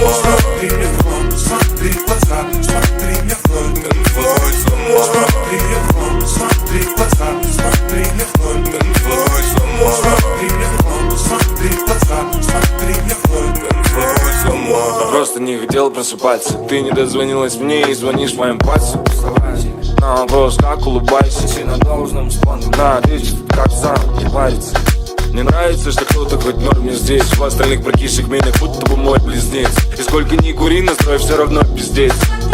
Смотри мне в рот, смотри в глаза, смотри мне вновь, танцуй со мной. Смотри мне в рот, смотри в глаза, смотри мне вновь, танцуй со мной. Смотри мне в рот, смотри в глаза, смотри мне вновь, танцуй со мной. Я просто не хотел просыпаться. Ты не дозвонилась мне и звонишь моим пальцем. На вопрос, как улыбайся, ты на должном спону. На ответить, как сам, не париться. Мне нравится, что кто-то хоть в норме здесь. В остальных прокисших минах будто бы мой близнец. И сколько ни кури, настрой все равно пиздец.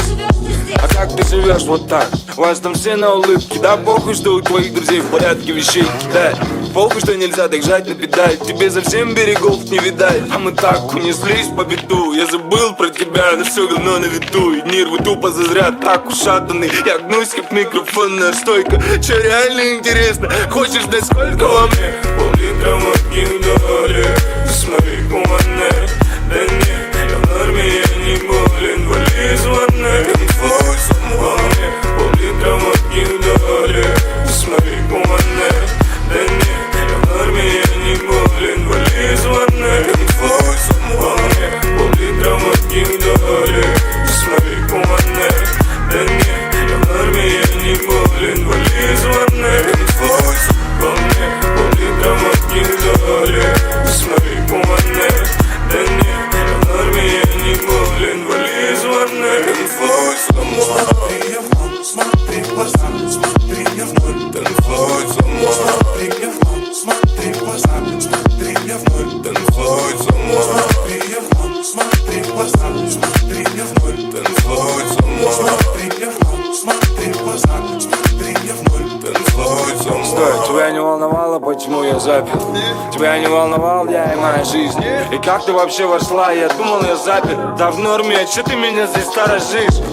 А как ты живешь вот так? У вас там все на улыбке. Да похуй, что у твоих друзей в порядке вещей кидать. Похуй, что нельзя так жать на педаль. Тебе совсем берегов не видать. А мы так унеслись по беду. Я забыл про тебя, но все равно на виду. И нервы тупо зазря так ушатаны. Я гнусь как микрофонная стойка. Че реально интересно? Хочешь знать, сколько во мне? Пол-литра водки вдали. Смотри, куманне. Да нет, я в норме, я не болен. Вали из ванной, танцуй со мной. Пол-литра водки вдали. Смотри, куманне. Да нет, я в норме, я не болен. Вали из ванной, танцуй со мной. Пол-литра водки вдали. Смотри, куманне. Да нет, я в норме, я не болен. Вали из ванной, танцуй со мной. Пол-литра водки вдали. Смотри, куманне. Да нет, я в норме, я не болен. Вали из ванной, танцуй со мной. Смотри мне в рот, смотри в глаза, смотри мне вновь, танцуй со мной. Смотри мне в рот, смотри в глаза, смотри мне вновь, танцуй со мной. Смотри мне в рот, смотри в глаза, смотри мне вновь, танцуй со мной. Смотри мне в рот, смотри в глаза, смотри мне вновь, танцуй со мной. Стой, тебя не волновало, почему я запер? Тебя не волновал я и моя жизнь. И как ты вообще вошла? Я думал, я запер. Да в норме, а че ты меня здесь сторожишь?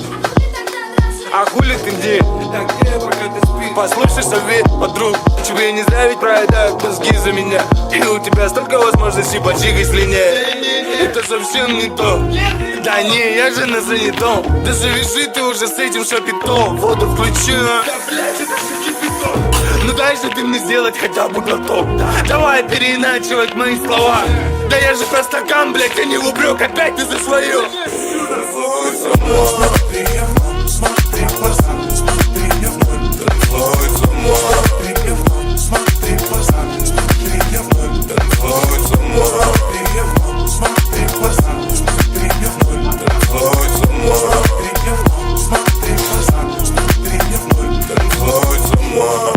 А хули ты где? Послушай совет, подруг. Тебе не зря ведь проедают мозги за меня. И у тебя столько возможностей почикать слиняет. Это совсем не то. Да не, я же на занятом. Да завяжи ты уже с этим шапитом. Воду включила. Ну дай же ты мне сделать хотя бы глоток. Давай переиначивать мои слова. Да я же про стакан, блядь, а не в упрек. Опять ты за свое. Смотри мне в рот, смотри в глаза, смотри мне вновь, танцуй со мной. Смотри мне в рот, смотри в глаза, смотри мне вновь, танцуй со мной. Смотри мне в рот, смотри в глаза, смотри мне вновь, танцуй со мной. Смотри мне в рот, смотри в глаза, смотри мне вновь, танцуй со мной.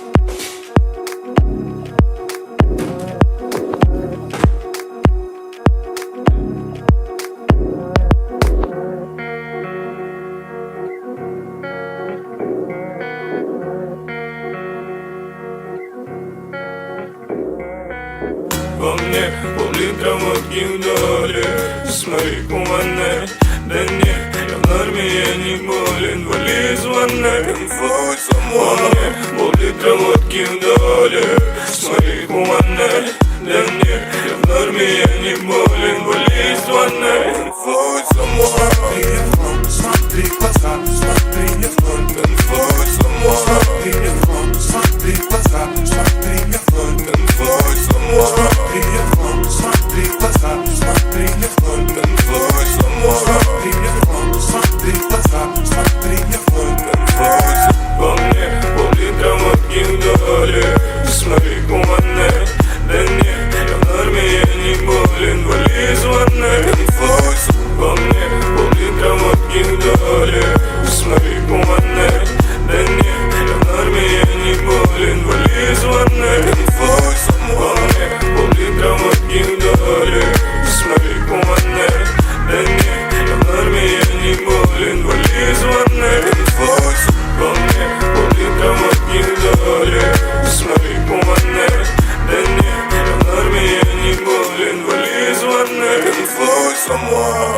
Во мне пол-литра водки вдали. Смотри, куманне. Да нет, я в норме, я не болен. Вали из ванной, танцуй со мной. Во мне пол-литра водки вдали. Смотри, куманне. Да нет, я в норме, я не болен. Вали из ванной, танцуй со мной. Смотри мне в рот, смотри в глаза, смотри мне вновь, танцуй со мной. Смотри мне в рот, смотри в глаза, смотри мне вновь, танцуй со мной. Смотри мне в рот, смотри в глаза, смотри мне вновь, танцуй со мной. Смотри мне в рот, смотри в глаза, смотри мне вновь, танцуй со мной. Во мне пол-литра водки вдали. Смотри, куманне. Да нет, я в норме, я не болен. Вали из ванной, танцуй со мной. Во мне пол-литра водки вдали. Смотри, куманне. Да нет, я в норме, я не болен. Вали из ванной, танцуй со мной. Во мне пол-литра водки вдали. Смотри, куманне. Да нет, я в норме, я не болен. Вали из ванной, танцуй со мной. Во мне пол-литра водки вдали. Смотри, куманне. Да нет, я в норме, я не болен. Вали из ванной, танцуй со мной.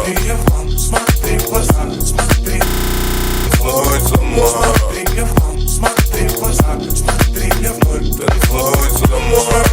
Смотри, я в вам, смотри в глаза, смотри. Танцевать сама. Смотри, я в вам, смотри в глаза, смотри, я вновь. Танцевать сама.